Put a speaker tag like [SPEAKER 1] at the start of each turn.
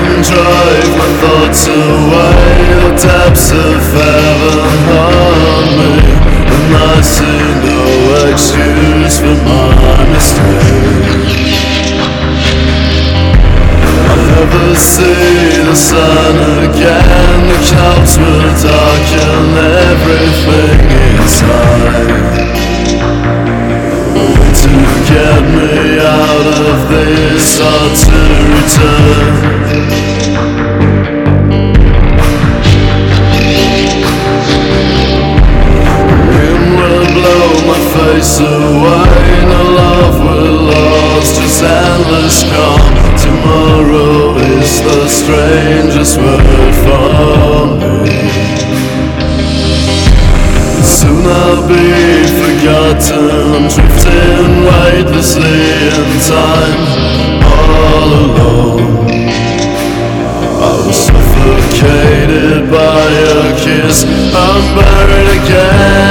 [SPEAKER 1] drive my thoughts away. The depths of heaven haunt me, and I see no excuse for my mistake. I never see the sun again. The clouds will darken everything inside. To get me out of this or to return. Wind will blow my face away. No love will last, just endless calm. Tomorrow is the strangest word for me. Soon I'll be forgotten, drifting weightlessly in time, all alone. I was suffocated by your kiss, I'm buried again.